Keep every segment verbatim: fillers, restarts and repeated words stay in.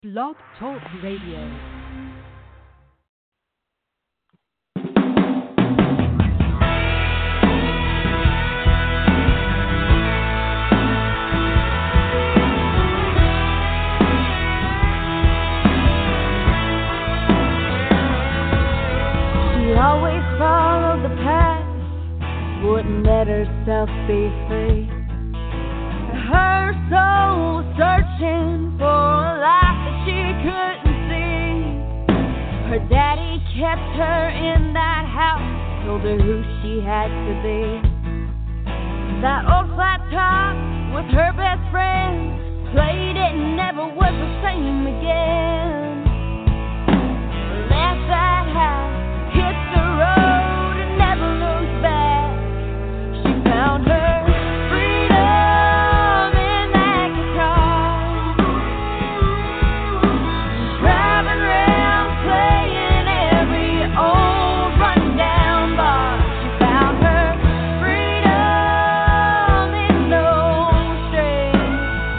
Blog Talk Radio. Always followed the path, wouldn't let herself be free. Her soul was searching for a life that she couldn't see. Her daddy kept her in that house, told her who she had to be. That old flat top with her best friend, played it and never was the same again. Left that house, hit the road and never looked back. She found her freedom in that guitar, driving around playing every old rundown bar. She found her freedom in those strings.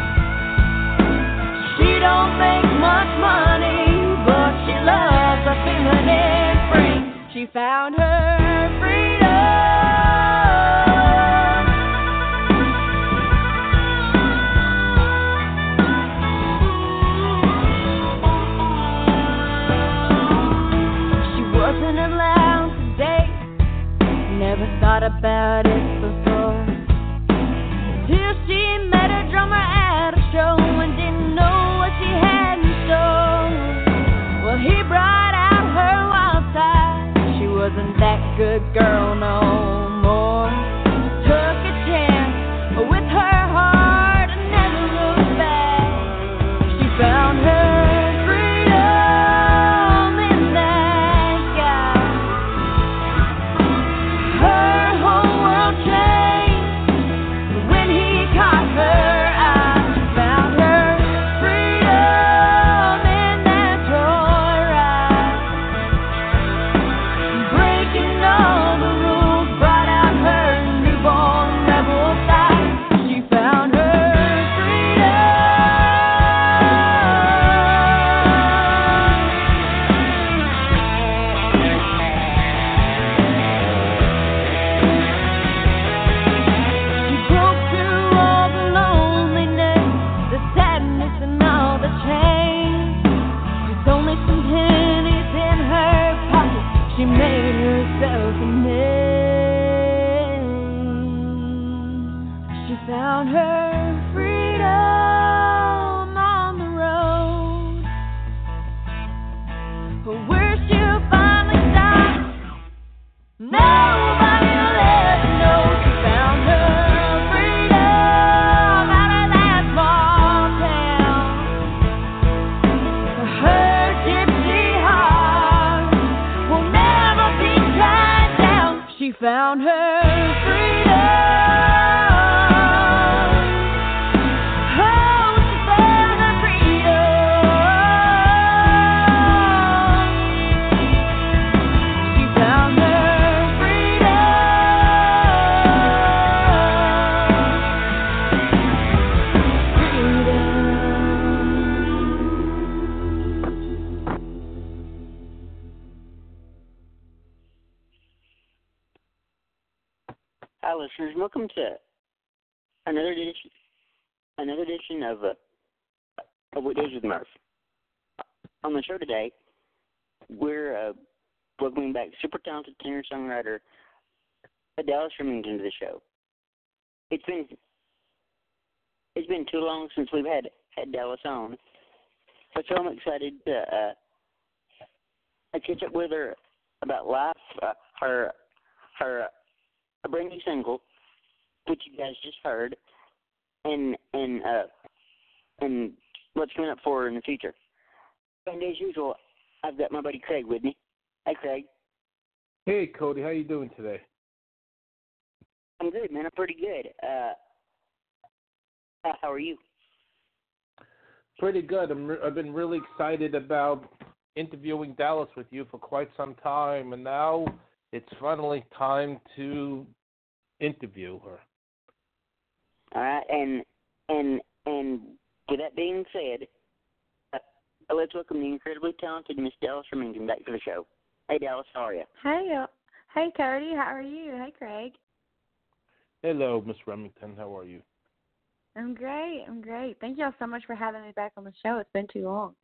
She don't make much money, but she loves the feeling it brings. She found her freedom. She wasn't allowed to date, never thought about it before, till she met a drummer at a show and didn't know what she had in store. Well, he brought out her wild side. She wasn't that good girl no more. Took a chance with her heart and never looked back. She found her freedom in that guy. Her whole world changed when he caught her eye. She found her freedom in that joyride. Breaking all the rules brought out her newborn rebel side. She found her freedom. She broke through all the loneliness, the sadness and all the change. With only some pennies in her pocket, she made herself a name. She found her freedom on the road, but where she'll finally stop, nobody'll ever know. She found her freedom out of that small town. Her gypsy heart will never be tied down. She found her freedom. Oh, she found her freedom. She found her freedom. Hi, listeners. Welcome to another edition, another edition of uh, of Weekdays with Murph. On the show today, we're uh, welcoming back super talented singer-songwriter Dallas Remington to the show. It's been it's been too long since we've had had Dallas on, so I'm excited to uh, catch up with her about life, uh, her her. a brand new single, which you guys just heard, and and uh, and what's coming up for her in the future. And as usual, I've got my buddy Craig with me. Hi, Craig. Hey, Cody. How you doing today? I'm good, man. I'm pretty good. Uh, uh, how are you? Pretty good. I'm re- I've been really excited about interviewing Dallas with you for quite some time, and now it's finally time to interview her. All right, and and and with that being said, uh, let's welcome the incredibly talented Miss Dallas Remington back to the show. Hey, Dallas, how are you? Hey, uh, hey, Cody, how are you? Hey, Craig. Hello, Miss Remington. How are you? I'm great. I'm great. Thank y'all so much for having me back on the show. It's been too long.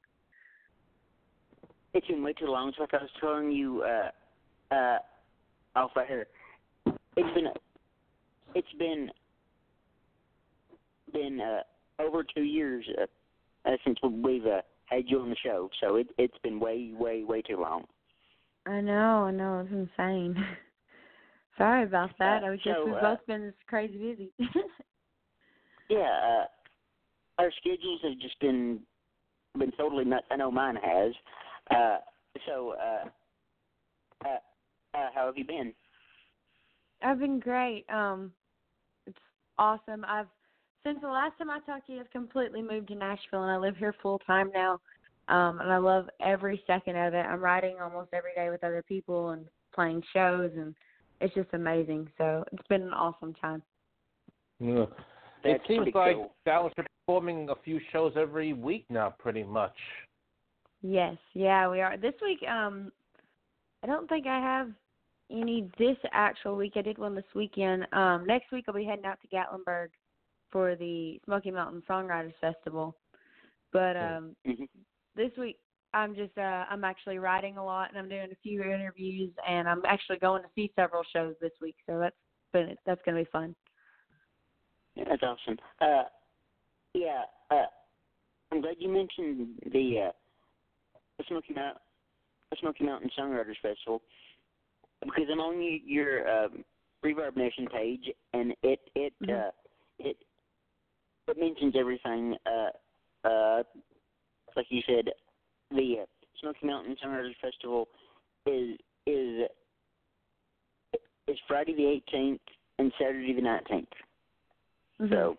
It's been way too long, so like I was telling you uh, uh, off air, it's been it's been been uh, over two years uh, uh, since we've uh, had you on the show, so it, it's been way, way, way too long. I know. I know. It's insane. Sorry about that. Uh, I was just so, we've uh, both been crazy busy. Yeah, uh, our schedules have just been been totally nuts. I know mine has. Uh, so, uh, uh, uh, how have you been? I've been great. Um, it's awesome. I've since the last time I talked to you, I've completely moved to Nashville, and I live here full time now. Um, and I love every second of it. I'm writing almost every day with other people and playing shows, and it's just amazing. So it's been an awesome time. Yeah. That's It seems pretty like cool. Dallas are performing a few shows every week now, pretty much. Yes, yeah, we are. This week, um, I don't think I have any this actual week. I did one this weekend. Um, next week I'll be heading out to Gatlinburg for the Smoky Mountain Songwriters Festival. But um, Mm-hmm. this week I'm just uh, I'm actually writing a lot, and I'm doing a few interviews, and I'm actually going to see several shows this week. So that's been that's going to be fun. Yeah, that's awesome. Uh, yeah, uh, I'm glad you mentioned the uh, the Smoky Mountain the Smoky Mountain Songwriters Festival because I'm on y- your um, Reverb Nation page, and it it Mm-hmm. uh, it it mentions everything. Uh, uh, like you said, the uh, Smoky Mountain Songwriters Festival is is is Friday the eighteenth and Saturday the nineteenth. Mm-hmm. So.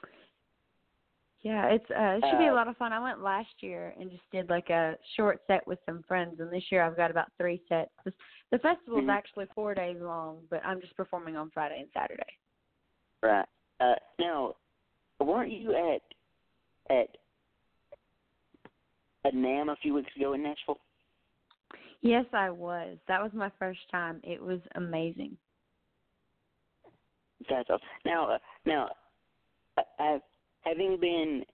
Yeah, it's uh, it should be a Uh, lot of fun. I went last year and just did like a short set with some friends, and this year I've got about three sets. This, the festival is Mhm. actually four days long, but I'm just performing on Friday and Saturday. Right. Uh, now, weren't you at at at NAMM a few weeks ago in Nashville? Yes, I was. That was my first time. It was amazing. That's awesome. Now, uh, now, uh, I've, having been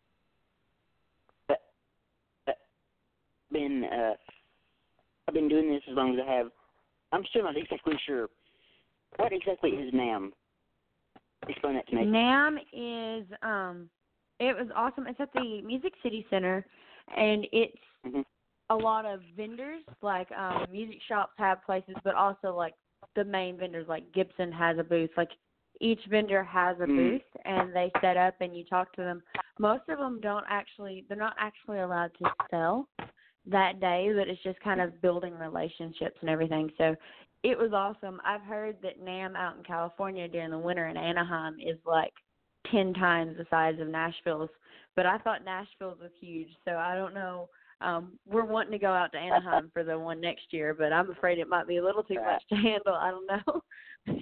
uh, uh, been uh, I've been doing this as long as I have. I'm still not exactly sure. What exactly is NAMM? Explain that to me. NAMM is um, it was awesome. It's at the Music City Center, and it's Mm-hmm. a lot of vendors. Like um, music shops have places, but also like the main vendors, like Gibson has a booth. Like each vendor has a Mm. booth, and they set up, and you talk to them. Most of them don't actually, they're not actually allowed to sell that day, but it's just kind of building relationships and everything. So it was awesome. I've heard that NAMM out in California during the winter in Anaheim is like ten times the size of Nashville's, but I thought Nashville's was huge, so I don't know. Um, we're wanting to go out to Anaheim for the one next year, but I'm afraid it might be a little too much to handle. I don't know.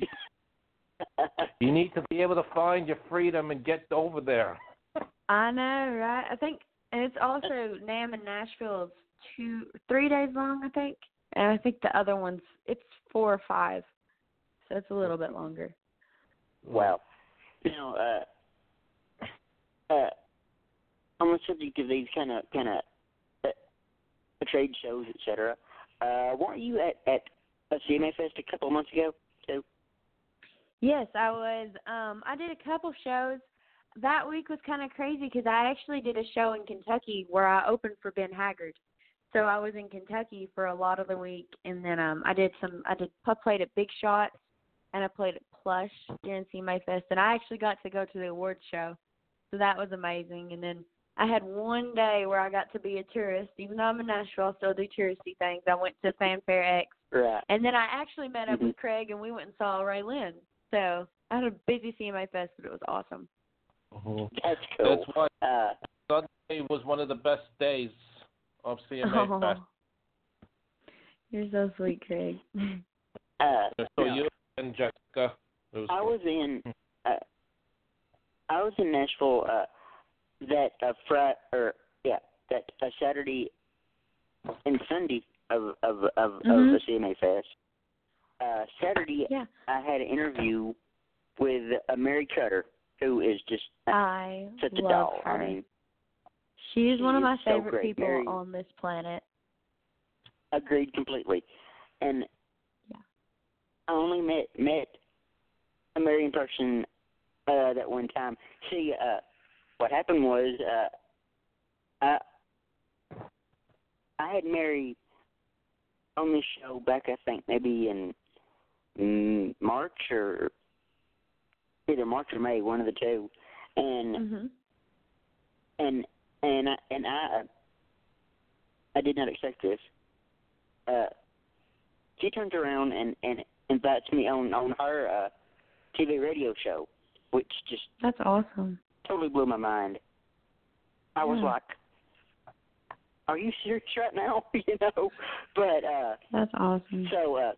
You need to be able to find your freedom and get over there. I know, right? I think, and it's also NAMM in Nashville is two, three days long, I think, and I think the other one's it's four or five, so it's a little bit longer. Wow. Now, uh, uh, on the subject of these kind of kind of uh, trade shows, et cetera, uh, weren't you at at a C M A Fest a couple of months ago too? Yes, I was. Um, I did a couple shows. That week was kind of crazy because I actually did a show in Kentucky where I opened for Ben Haggard. So I was in Kentucky for a lot of the week, and then um, I did some. I did. I played at Big Shots, and I played at Plush during C M A Fest, and I actually got to go to the awards show, so that was amazing. And then I had one day where I got to be a tourist, even though I'm in Nashville. I still do touristy things. I went to Fanfare X, Right. and then I actually met up Mhm. with Craig, and we went and saw Ray Lynn. So I had a busy C M A Fest, but it was awesome. Mhm. That's cool. That's why Uh, Sunday was one of the best days of C M A Oh, Fest. you're so sweet, Craig. uh, So no, you and Jessica. It was I cool. was in uh, I was in Nashville uh, that uh, Friday or yeah that uh, Saturday and Sunday of of of, Mhm. of the C M A Fest. Uh, Saturday, Yeah. I had an interview with uh, Mary Cutter, who is just I such a love doll. her. I mean, She is she one of is my so favorite great. people Mary- on this planet. agreed completely. And Yeah. I only met met a Mary in person uh, that one time. See, uh, what happened was uh, I I had Mary on this show back, I think maybe in mm, March or either March or May, one of the two, and Mhm. and and I, and I I did not expect this. Uh, she turns around and, and invites me on on her uh, T V radio show, which just That's awesome. totally blew my mind. I was Yeah. like, "Are you serious right now?" you know, but uh, That's awesome. so uh,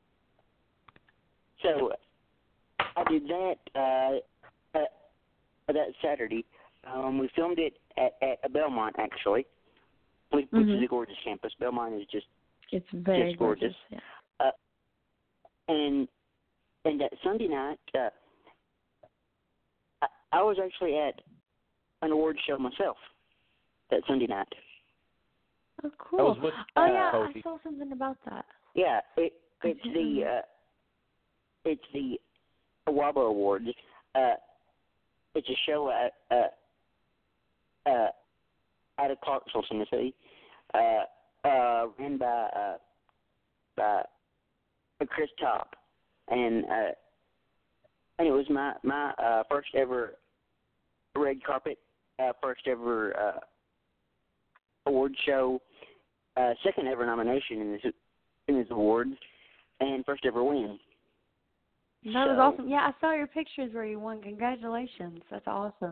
so I did that uh, uh, that Saturday. Um, we filmed it at, at Belmont, actually, which, which Mhm. is a gorgeous campus. Belmont is just It's very just gorgeous. Yeah. Uh, and and that Sunday night, uh, I, I was actually at an award show myself that Sunday night. Oh, I cool. was with Oh uh, yeah, Cody. I saw something about that. Yeah, it, I it's didn't the know. uh, it's the Awabo Awards. Uh, it's a show at uh, uh, out of Clarksville, Tennessee, uh, uh, ran by uh, by Chris Top, and uh, and it was my my uh, first ever red carpet, uh, first ever uh, award show, uh, second ever nomination in this in this award, and first ever win. That was So- awesome. Yeah, I saw your pictures where you won. Congratulations. That's awesome.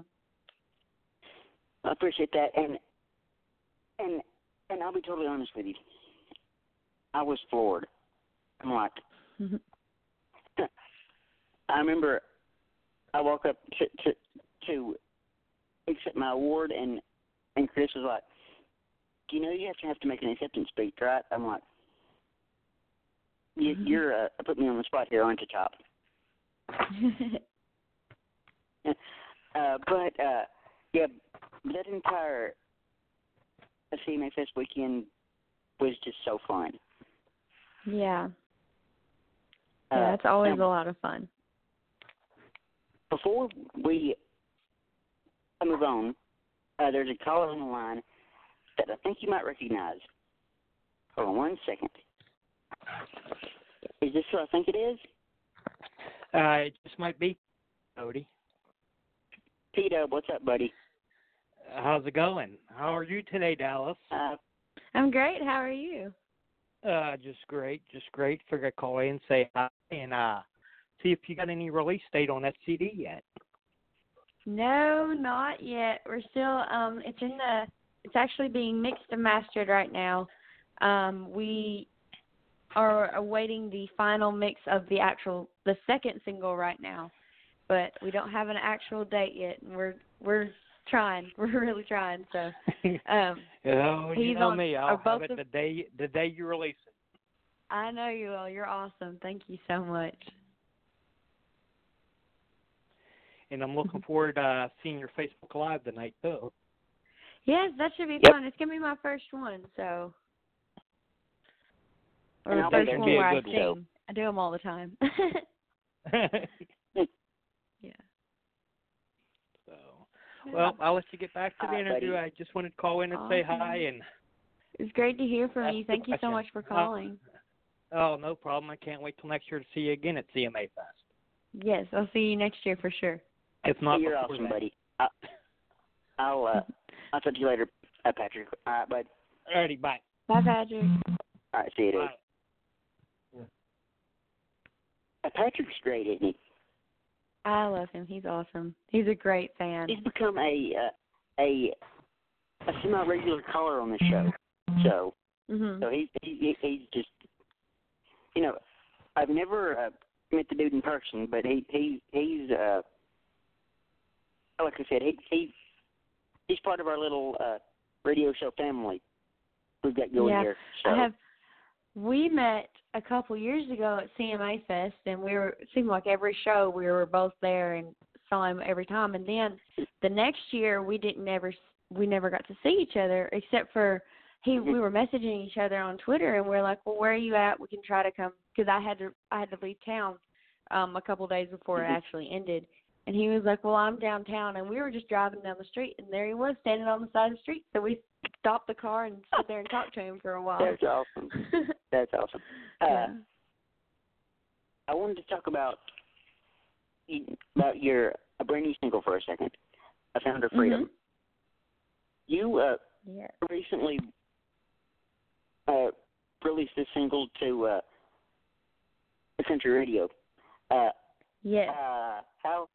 I appreciate that, and and and I'll be totally honest with you. I was floored. I'm like, Mhm. I remember I woke up to to to accept my award, and and Chris was like, "Do you know you have to have to make an acceptance speech, right?" I'm like, you, Mhm. "You're uh, putting me on the spot here, aren't you, Top?" uh, but uh, yeah, that entire C M A Fest weekend was just so fun. yeah. Uh, Yeah, it's always now, a lot of fun. Before we move on, uh, there's a caller on the line that I think you might recognize. Hold on one second. Is this who I think it is? Uh, it just might be Cody. P-Dub, what's up, buddy? How's it going? How are you today, Dallas? Uh, I'm great. How are you? Uh, just great, just great. Figured I'd call in and say hi and uh, see if you got any release date on that C D yet. No, not yet. We're still um it's in the it's actually being mixed and mastered right now. Um we are awaiting the final mix of the actual the second single right now. But we don't have an actual date yet, and we're we're trying. We're really trying. So um oh, you he's know on- me. are I'll have both it of- the day the day you release it. I know you will. You're awesome. Thank you so much. And I'm looking forward to uh, seeing your Facebook Live tonight too. Yes, that should be Yep. fun. It's gonna be my first one, so or And the I'll be first there one too. where I Good show. sing. I do them all the time. Yeah. So, well, I'll let you get back to the All right, interview. buddy. I just wanted to call in and say Awesome. hi and It's great to hear from Ask you. the Thank you so question. much for Uh, calling. oh, no problem. I can't wait till next year to see you again at C M A Fest. Yes, I'll see you next year for sure. If not You're before awesome, then. buddy. I, I'll uh, I'll talk to you later, uh, Patrick. All right, bud. Alrighty, bye. Bye, Patrick. All right, see you, dude. Bye. Uh, Patrick's great, isn't he? I love him. He's awesome. He's a great fan. He's become a uh, a a semi-regular caller on the show. So Mhm. so he, he he's just, you know, I've never uh, met the dude in person, but he he he's uh like I said, he he he's part of our little uh radio show family we've got going yeah, here. So. I have. We met a couple years ago at C M A Fest, and we were. It seemed like every show we were both there and saw him every time. And then the next year we didn't ever. We never got to see each other except for he. Mm-hmm. We were messaging each other on Twitter, and we we're like, "Well, where are you at? We can try to come." Because I had to. I had to leave town um, a couple days before Mm-hmm. it actually ended. And he was like, well, I'm downtown. And we were just driving down the street, and there he was standing on the side of the street. So we stopped the car and stood there and talked to him for a while. That's awesome. That's awesome. Uh, yeah. I wanted to talk about about your a brand new single for a second. I Found Her Freedom. Mm-hmm. You uh, Yeah. recently uh, released this single to uh, the country radio. Uh, Yes. uh, how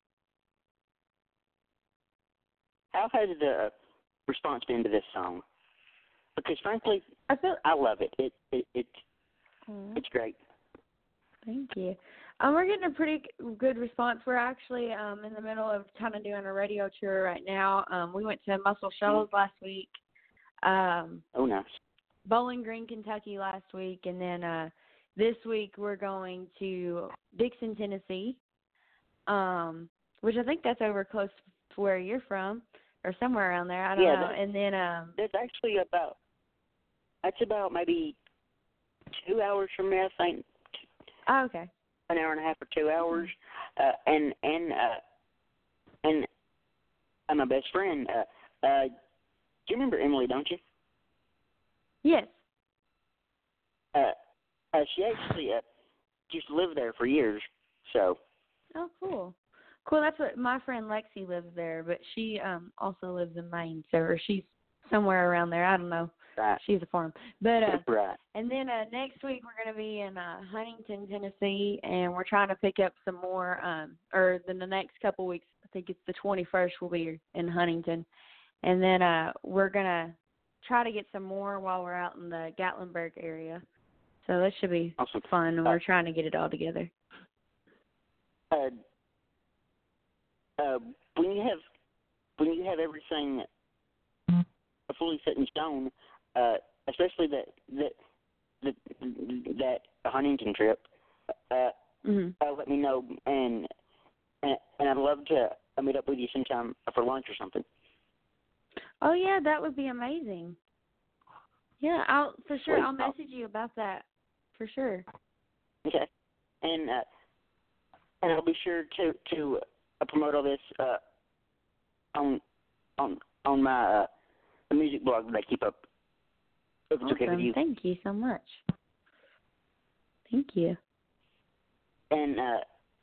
how has the response been to this song? Because frankly, I feel. I love it. It it, it Aw, it's great. thank you. Um, we're getting a pretty g- good response. We're actually um, in the middle of kind of doing a radio tour right now. Um, we went to Muscle Shoals last week, um, Oh, nice. Bowling Green, Kentucky last week, and then uh, this week we're going to Dixon, Tennessee, um, which I think that's over close to where you're from, or somewhere around there. I don't Yeah, know. that- And then um, That's actually about that's about maybe two hours from me. I think oh, okay. an hour and a half or two hours. Uh, and and uh, and uh, my best friend. Uh, uh, do you remember Emily? Don't you? Yes. Uh, uh, she actually uh, used to live there for years. So Oh, cool. Cool. That's what my friend Lexi lives there, but she um also lives in Maine, so or she's somewhere around there. I don't know. right, She's a farm. But uh right. and then uh next week we're gonna be in uh Huntington, Tennessee, and we're trying to pick up some more um or then the next couple weeks, I think it's the twenty first we'll be in Huntington. And then uh we're gonna try to get some more while we're out in the Gatlinburg area. So that should be Awesome. fun, and Uh, we're trying to get it all together. Uh, uh, when you have when you have everything fully set in stone, uh, especially that that that that Huntington trip, uh, Mhm. uh, let me know, and, and and I'd love to uh, meet up with you sometime for lunch or something. Oh yeah, that would be amazing. Yeah, I'll for sure. Sweet. I'll message you about that for sure. Okay, and uh, and I'll be sure to to uh, promote all this uh, on on on my uh, the music blog that I keep up. If it's okay with Awesome. you. Thank you so much. Thank you. And uh,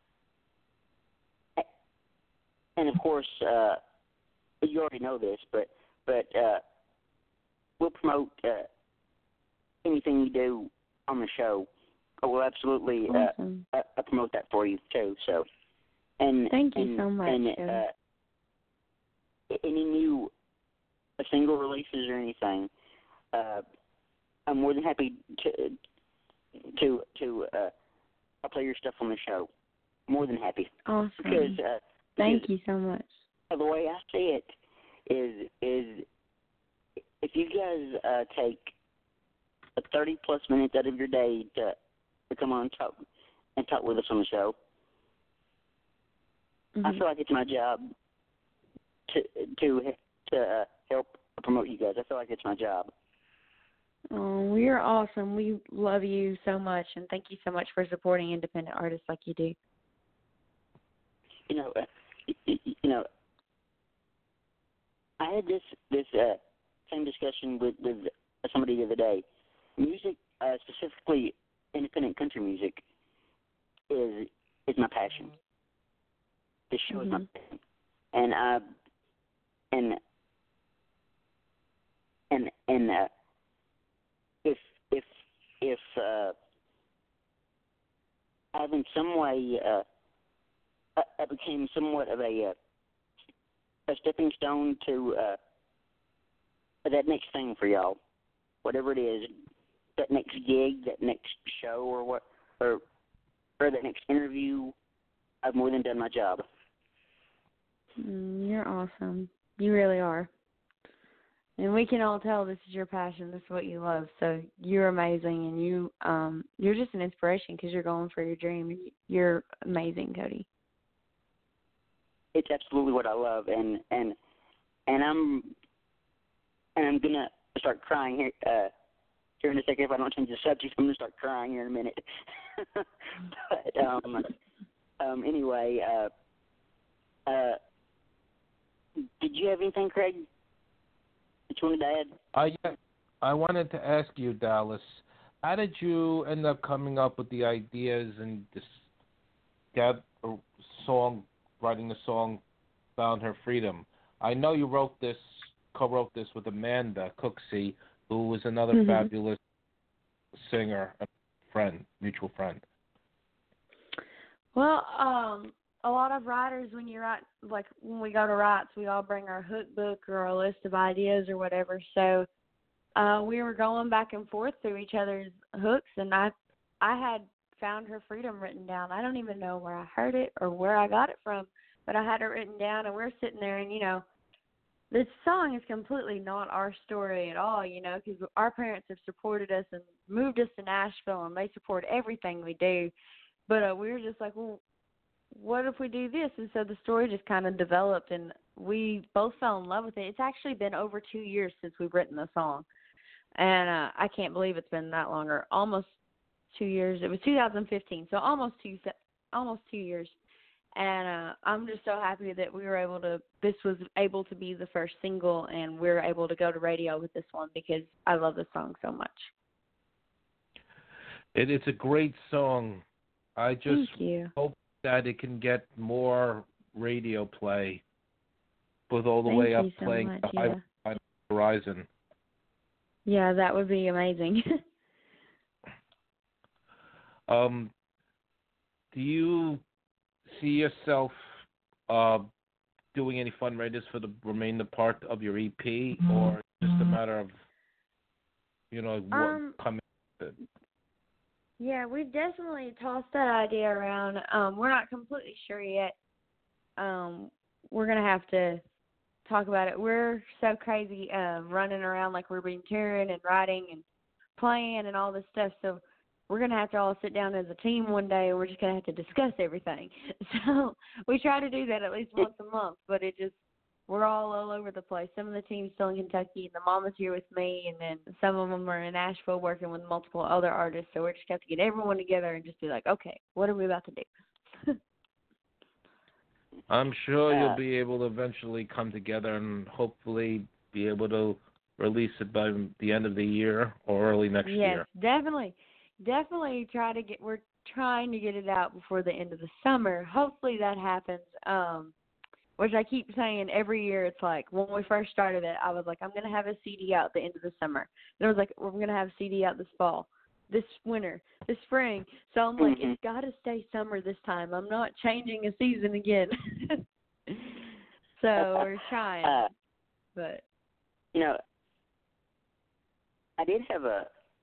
and of course, uh, you already know this, but but uh, we'll promote uh, anything you do on the show. I will absolutely uh, Awesome. uh, promote that for you too. So, and Thank you and, so much, And Joey. uh, any new uh, single releases or anything, uh, I'm more than happy to to to uh, play your stuff on the show. More than happy. Awesome. Because, uh, Thank because you so much. the way I see it is is if you guys uh, take a thirty plus minutes out of your day to, to come on and talk and talk with us on the show, I Mhm. feel like it's my job to to to uh, help promote you guys. I feel like it's my job. Oh, you're awesome. We love you so much, and thank you so much for supporting independent artists like you do. You know, uh, you, you know, I had this this uh, same discussion with with somebody the other day. Music, uh, specifically independent country music, is is my passion. This show is my Mhm. passion, and I and and and uh, if if if uh, I've in some way uh, I, I became somewhat of a uh, a stepping stone to uh, that next thing for y'all, whatever it is, that next gig, that next show, or what, or or that next interview. I've more than done my job. Mm, you're awesome. You really are. And we can all tell this is your passion. This is what you love. So you're amazing, and you um you're just an inspiration because you're going for your dream. You're amazing, Cody. It's absolutely what I love, and and and I'm and I'm gonna start crying here uh, here in a second if I don't change the subject. I'm gonna start crying here in a minute. but um, um, anyway, uh, uh, did you have anything, Craig? That you wanted to add? I I wanted to ask you, Dallas, how did you end up coming up with the ideas and this get a song, writing the song, "Found Her Freedom"? I know you wrote this, co-wrote this with Amanda Cooksey, who was another mm-hmm. fabulous singer, a friend, mutual friend. Well, um, a lot of writers, when you write, like when we go to writes, we all bring our hook book or our list of ideas or whatever. So uh, we were going back and forth through each other's hooks, and I, I had "Found Her Freedom" written down. I don't even know where I heard it or where I got it from, but I had it written down, and we're sitting there, and you know, this song is completely not our story at all, you know, because our parents have supported us and moved us to Nashville, and they support everything we do. But uh, we were just like, well, what if we do this? And so the story just kind of developed, and we both fell in love with it. It's actually been over two years since we've written the song, and uh, I can't believe it's been that long, or almost two years. It was two thousand fifteen, so almost two, almost two years. And uh, I'm just so happy that we were able to, this was able to be the first single, and we were able to go to radio with this one because I love this song so much. It, it's a great song. I just Thank you. hope that it can get more radio play, with all the Thank way up you so playing much, the yeah. high horizon. Yeah, that would be amazing. um, do you see yourself uh, doing any fundraisers for the remainder part of your E P, or just a matter of, you know, what Um, coming with it? Yeah, we've definitely tossed that idea around. Um, we're not completely sure yet. Um, we're going to have to talk about it. We're so crazy uh, running around like we're being touring and writing and playing and all this stuff. So we're going to have to all sit down as a team one day, and we're just going to have to discuss everything. So we try to do that at least once a month, but it just, we're all all over the place. Some of the team's still in Kentucky, and the mama's here with me, and then some of them are in Nashville working with multiple other artists. So we're just going to have to get everyone together and just be like, okay, what are we about to do? I'm sure Uh, you'll be able to eventually come together and hopefully be able to release it by the end of the year or early next yes, year. definitely. Definitely try to get, we're trying to get it out before the end of the summer. Hopefully that happens. Um, Which I keep saying every year. It's like when we first started it, I was like, I'm going to have a C D out at the end of the summer. And I was like, we're going to have a C D out this fall, this winter, this spring. So I'm like, Mhm. it's got to stay summer this time. I'm not changing a season again. So we're trying. Uh, But you know, I did have a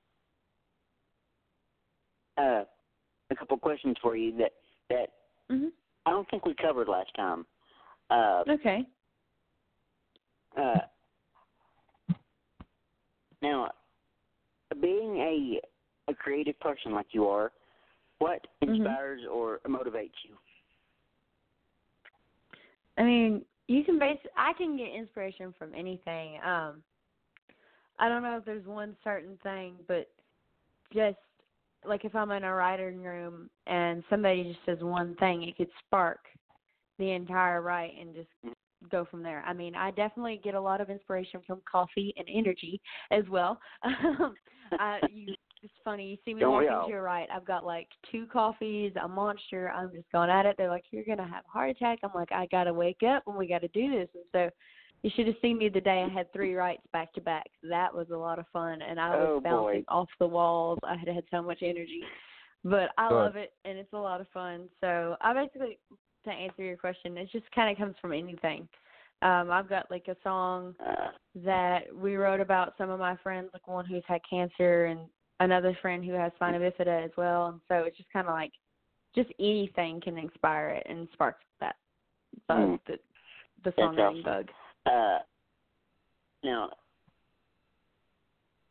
uh, a couple questions for you that that mhm. I don't think we covered last time. Uh, Okay. uh, now, being a a creative person like you are, what inspires Mhm. or motivates you? I mean, you can base. I can get inspiration from anything. Um, I don't know if there's one certain thing, but just like if I'm in a writing room and somebody just says one thing, it could spark the entire write and just go from there. I mean, I definitely get a lot of inspiration from coffee and energy as well. I, you, it's funny. You see me Don't we walk all? into a write. I've got like two coffees, a monster. I'm just going at it. They're like, you're going to have a heart attack. I'm like, I got to wake up and we got to do this. And so you should have seen me the day I had three writes back to back. That was a lot of fun. And I was Oh, bouncing boy. off the walls. I had had so much energy. But I Good. love it, and it's a lot of fun. So I basically, to answer your question, it just kind of comes from anything. Um, I've got like a song Uh, that we wrote about some of my friends, like one who's had cancer and another friend who has spina bifida as well. And so it's just kind of like just anything can inspire it and spark that bug, Mm. the, the That's songwriting awesome. bug. uh, now,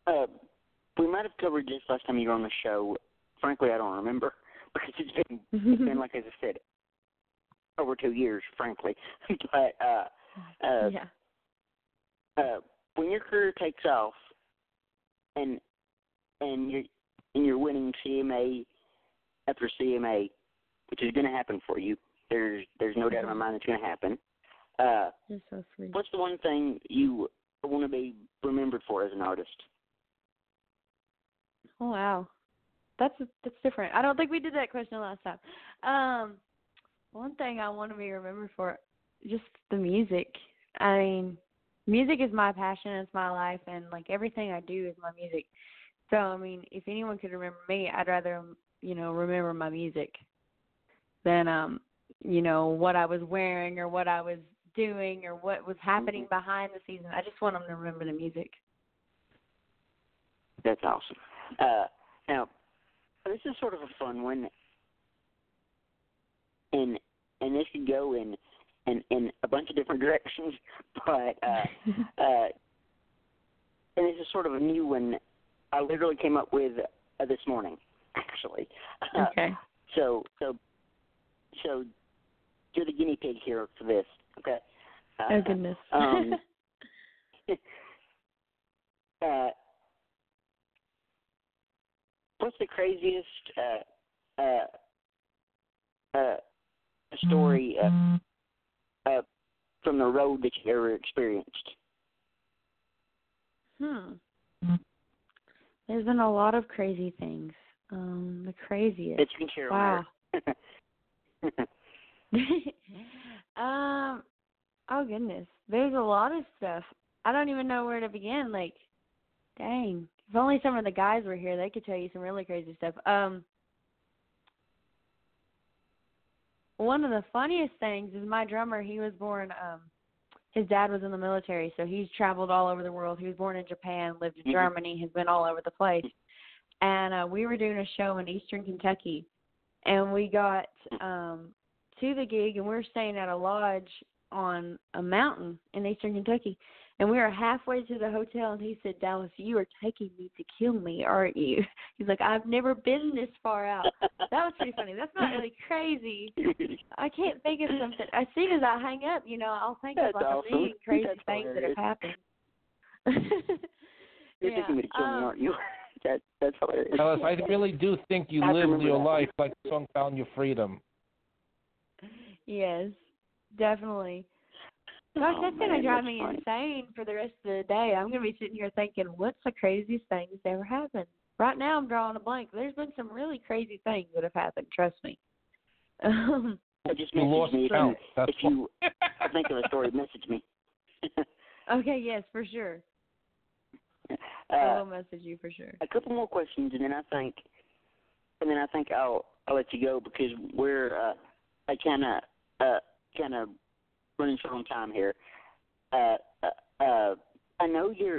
uh, we might have covered this last time you were on the show. Frankly, I don't remember because it's been it's been like as I said, over two years. Frankly, but uh, uh, yeah. uh, when your career takes off, and and you're and you're winning C M A after C M A, which is going to happen for you. There's there's no doubt in my mind it's going to happen. Uh, You're so sweet. what's the one thing you want to be remembered for as an artist? Oh wow, that's that's different. I don't think we did that question last time. Um, one thing I want to be remembered for, just the music. I mean, music is my passion. It's my life, and like everything I do is my music. So I mean, if anyone could remember me, I'd rather you know remember my music than um you know what I was wearing or what I was doing or what was happening behind the scenes. I just want them to remember the music. That's awesome. Uh, now, this is sort of a fun one, and and this could go in in, in a bunch of different directions, but uh, uh, and this is sort of a new one. I literally came up with uh, this morning, actually. Uh, Okay. So so so you're the guinea pig here for this, okay? Uh, Oh goodness. um, uh, what's the craziest uh, uh, uh, story uh, uh, from the road that you ever experienced? Hmm. There's been a lot of crazy things. Um, the craziest. That you can share Wow. on air. um. Oh goodness. There's a lot of stuff. I don't even know where to begin. Like, dang. If only some of the guys were here, they could tell you some really crazy stuff. Um. One of the funniest things is my drummer. He was born. Um. His dad was in the military, so he's traveled all over the world. He was born in Japan, lived in Mhm. Germany, has been all over the place. And uh, we were doing a show in Eastern Kentucky, and we got um, to the gig, and we were staying at a lodge on a mountain in Eastern Kentucky. And we were halfway to the hotel, and he said, "Dallas, you are taking me to kill me, aren't you?" He's like, "I've never been this far out." That was pretty funny. That's not really crazy. I can't think of something. As soon as I hang up, you know, I'll think That's of like awesome. a million crazy That's things hilarious. that have happened. You're yeah. taking me to kill me, um, aren't you? that, that's hilarious. Alice, I really do think you I lived remember your that. life like the song "Found Your Freedom." Yes, definitely. Gosh, Oh, that's going to man, drive that's me funny. insane for the rest of the day. I'm going to be sitting here thinking, what's the craziest thing that's ever happened? Right now I'm drawing a blank. There's been some really crazy things that have happened, trust me. Um, Uh, just You message lost me if count. you, That's if you think of a story. Message me. okay, yes, for sure. I uh, will message you for sure. a couple more questions, and then I think, and then I think I'll I'll let you go because we're uh, I kind of uh, kind of running short on time here. Uh, uh, uh, I know you're,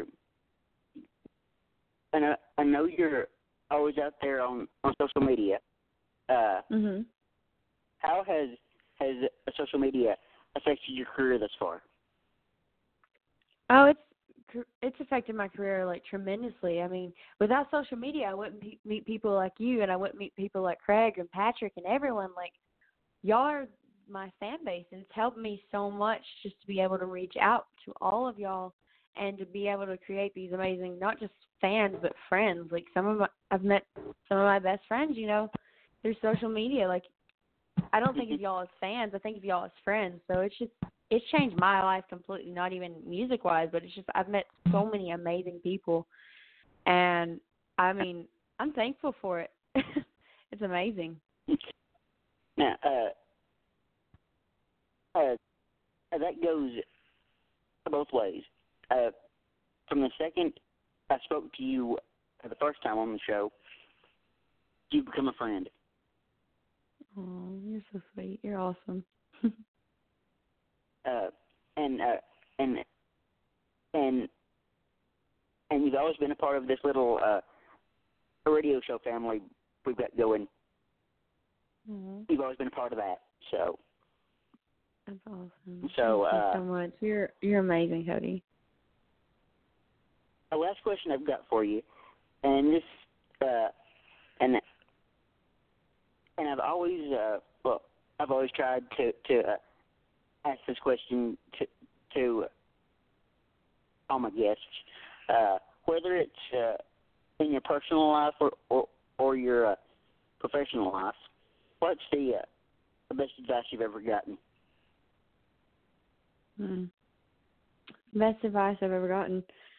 I know I know you're always out there on, on social media. Uh, Mhm. how has has social media affected your career thus far? Oh, it's it's affected my career like tremendously. I mean, without social media, I wouldn't pe- meet people like you, and I wouldn't meet people like Craig and Patrick and everyone. Like, y'all are my fan base, and it's helped me so much just to be able to reach out to all of y'all and to be able to create these amazing, not just fans but friends. Like some of my, I've met some of my best friends, you know, through social media. Like, I don't think of y'all as fans. I think of y'all as friends. So it's just, it's changed my life completely, not even music-wise, but it's just I've met so many amazing people. And, I mean, I'm thankful for it. It's amazing. Now, uh, uh, that goes both ways. Uh, from the second I spoke to you uh, the first time on the show, you become a friend. Oh, you're so sweet. You're awesome. Uh, and uh, and and and you've always been a part of this little uh, radio show family we've got going. Mm-hmm. You've always been a part of that. So, That's awesome. So, Thank uh, you so much. You're you're amazing, Cody. a last question I've got for you, and this, uh, and and I've always, uh, well, I've always tried to to uh, ask this question to to all my guests, uh, whether it's uh, in your personal life or or, or your uh, professional life. What's the, uh, the best advice you've ever gotten? Hmm. Best advice I've ever gotten.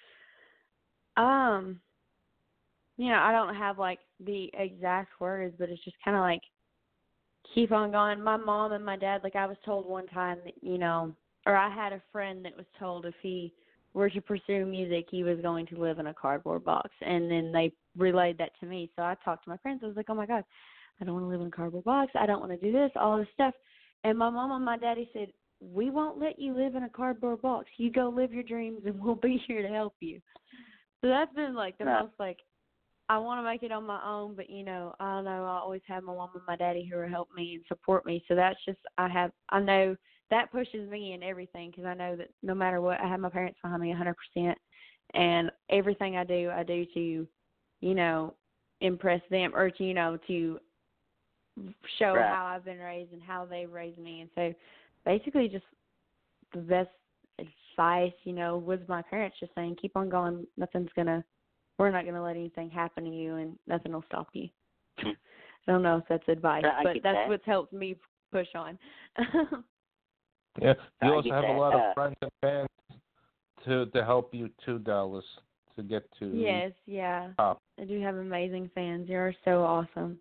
Um, you know, I don't have like the exact words, but it's just kind of like keep on going. My mom and my dad, like I was told one time that, you know, or I had a friend that was told if he were to pursue music, he was going to live in a cardboard box. And then they relayed that to me. So I talked to my friends. I was like, oh my God, I don't want to live in a cardboard box. I don't want to do this, all this stuff. And my mom and my daddy said, we won't let you live in a cardboard box. You go live your dreams and we'll be here to help you. So that's been like the Right. most like, I want to make it on my own, but you know, I don't know, I always have my mom and my daddy who will help me and support me. So that's just, I have, I know that pushes me in everything because I know that no matter what, I have my parents behind me one hundred percent. And everything I do, I do to, you know, impress them or to, you know, to show Right. how I've been raised and how they've raised me. And so basically just the best advice, you know, was my parents just saying, keep on going. Nothing's going to, we're not going to let anything happen to you and nothing will stop you. I don't know if that's advice, I but get that's that. what's helped me push on. Yeah, you I also get have that. a lot Uh, of friends and fans to to help you too, Dallas, to get to Yes, yeah. top. I do have amazing fans. You're so awesome.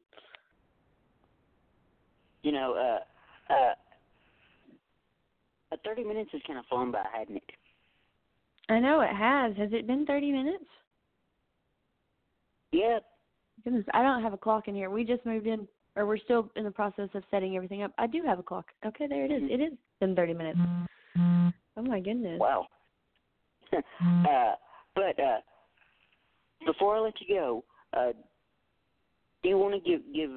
You know, uh, uh, uh, thirty minutes has kind of flown by, hadn't it? I know it has. Has it been thirty minutes? Yeah. Goodness, I don't have a clock in here. We just moved in, or we're still in the process of setting everything up. I do have a clock. Okay, there it is. It is been thirty minutes. Oh, my goodness. Wow. uh, but uh, before I let you go, uh, do you want to give give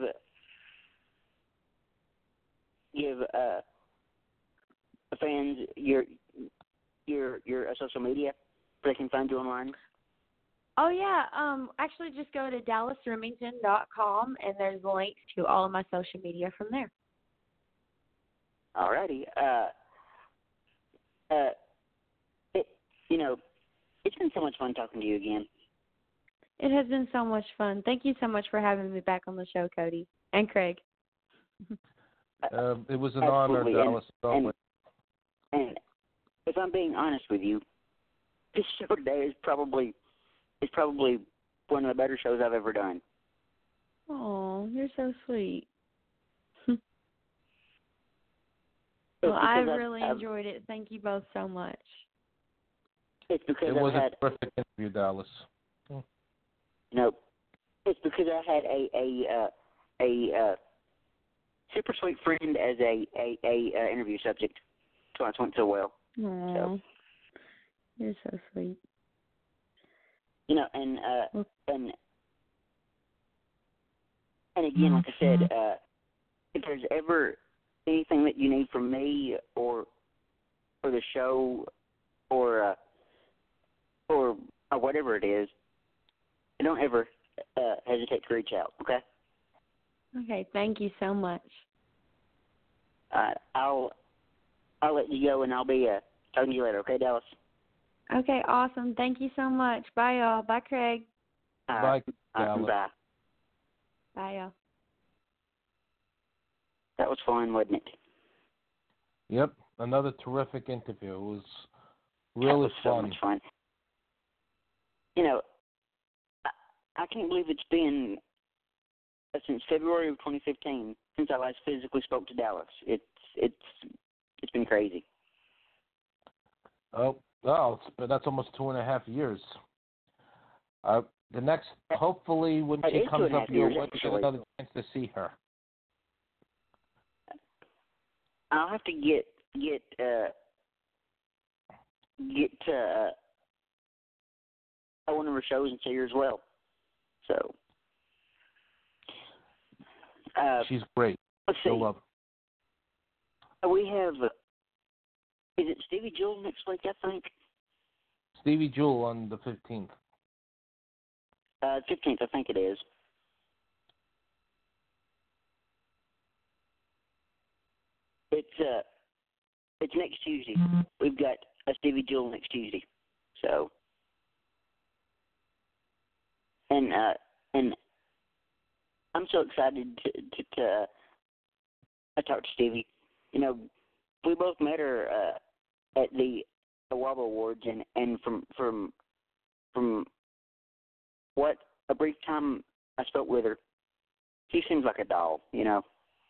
give uh, the fans your your your uh, social media so they can find you online? Oh, yeah. Um, actually, just go to dallas remington dot com, and there's links to all of my social media from there. Alrighty. Uh, uh, it, you know, it's been so much fun talking to you again. It has been so much fun. Thank you so much for having me back on the show, Cody and Craig. Uh, it was an Absolutely. honor, Dallas. And, always. and, and if I'm being honest with you, this show today is probably is probably one of the better shows I've ever done. Oh, you're so sweet. It's Well, I because I've- really I've- enjoyed it. Thank you both so much. It's because It was I've had, a terrific interview, Dallas. you know, it's because I had a a uh, a uh, super sweet friend as a a, a uh, interview subject. So it went so well. Aw, So. you're so sweet. You know, and uh, Well- and and again, like I said, uh, if there's ever anything that you need from me or for the show or uh, or or whatever it is, don't ever uh, hesitate to reach out. Okay. Okay, thank you so much. Uh, I'll I'll let you go, and I'll be uh, talking to you later. Okay, Dallas. Okay, awesome. Thank you so much. Bye, y'all. Bye, Craig. Uh, Bye, uh, Dallas. bye. Bye, y'all. That was fun, wasn't it? Yep, another terrific interview. It was That really was so fun. much fun. You know, I, I can't believe it's been uh, since February of twenty fifteen since I last physically spoke to Dallas. It's it's it's been crazy. Oh, well, it's, but that's almost two and a half years. Uh, the next, hopefully, when It she is two comes and a up half your years, way, you get actually. another chance to see her. I'll have to get get uh, get uh, one of her shows and see her as well. So uh, She's great. let's see. You'll love her. We have uh, is it Stevie Jewell next week? I think. Stevie Jewell on the fifteenth. Uh, fifteenth, I think it is. It's uh, it's next Tuesday. We've got a Stevie Jewell next Tuesday. So, and uh, and I'm so excited to to, to uh, I talked to Stevie. You know, we both met her uh, at the the Wobble Awards, and, and from from from what a brief time I spoke with her, she seems like a doll. You know.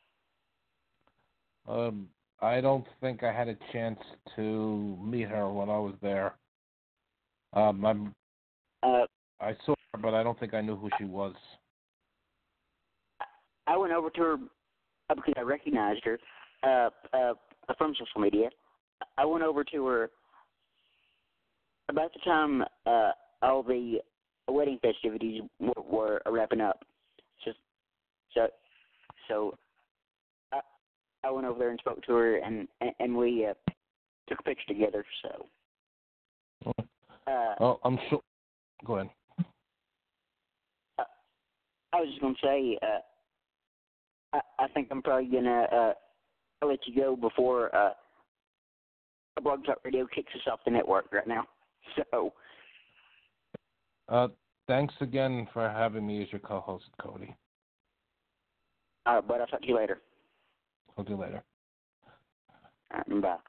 Um, I don't think I had a chance to meet her when I was there. Um, I'm, Uh, I saw her, but I don't think I knew who she was. I went over to her uh, because I recognized her uh, uh, from social media. I went over to her about the time uh, all the wedding festivities were, were wrapping up. So, so, so I, I went over there and spoke to her, and and, and we uh, took a picture together. So, uh, Oh, I'm sure. Go ahead. I, I was just gonna say, uh, I, I think I'm probably gonna uh, let you go before uh, Blog Talk Radio kicks us off the network right now. So, Uh, thanks again for having me as your co-host, Cody. uh, but I'll talk to you later. I'll do later. All right, bye.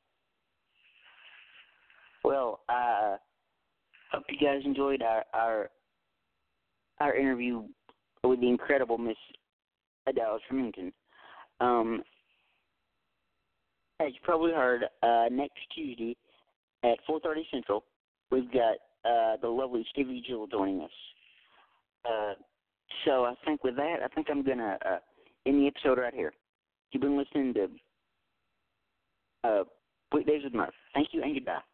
Well, I uh, hope you guys enjoyed our, our our interview with the incredible Miss Dallas Remington. Um, as you probably heard, uh, next Tuesday at four thirty Central, we've got uh, the lovely Stevie Jewell joining us. Uh, so I think with that, I think I'm going to uh, end the episode right here. You've been listening to uh, Weekdays with Murph. Thank you and goodbye.